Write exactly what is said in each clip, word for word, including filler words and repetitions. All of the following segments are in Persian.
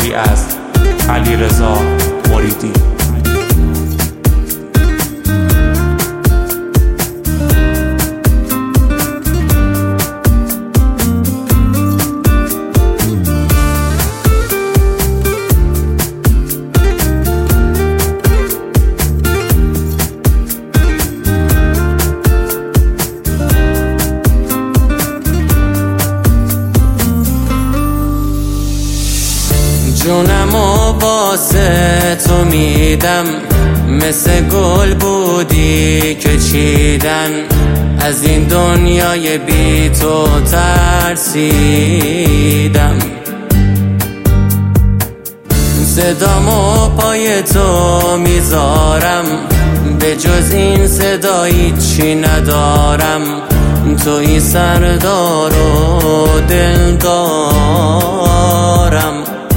اجرایی از علیرضا مریدی. جونمو واسه تو میدم، مثل گل بودی که چیدن، از این دنیای بی تو ترسیدم. صدامو پای تو میذارم، به جز این صدا هیچی ندارم. توی سردار و دلدارم،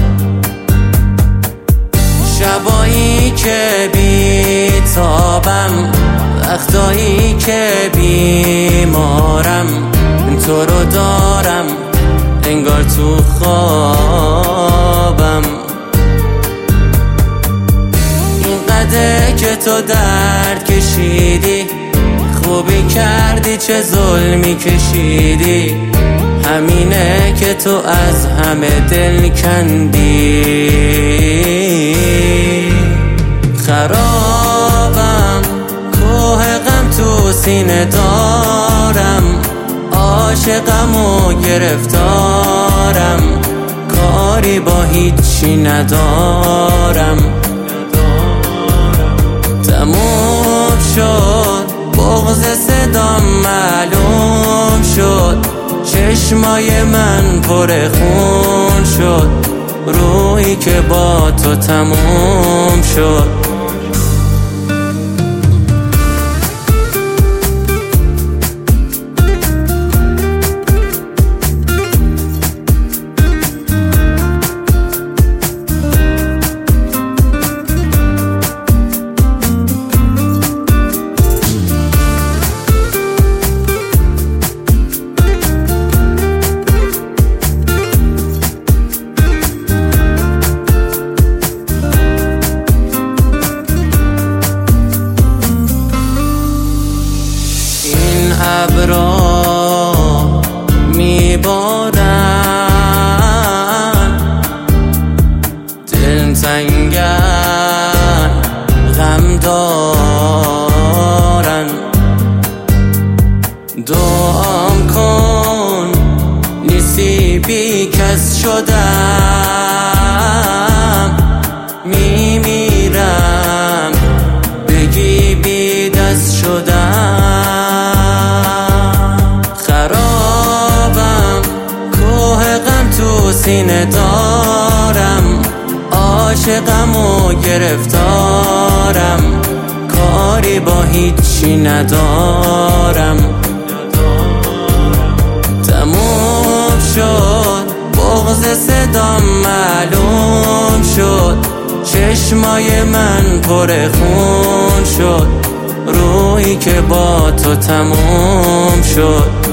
شبایی که بی تابم، وقتایی که بیمارم، تو رو دارم انگار تو خوابم. اینقدر که تو درد کشیدی، خوبی کردی چه ظلمی کشیدی، همینه که تو از همه دل کندی. خرابم، کوه غم تو سینه دارم، عاشقم و گرفتارم، کاری با هیچی ندارم. تموم شد بغض صدام معلوم شد، چشمای من پر خون شد، روحی که با تو تموم شد. ابرا میبارن، دل تنگن، غم دارن. دعام کن نیستی بی کس شدم، میمیرم بگی بی دست شدم. سینه دارم، عاشقم و گرفتارم، کاری با هیچی ندارم. تموم شد بغض صدام معلوم شد، چشمای من پر خون شد، روحی که با تو تموم شد.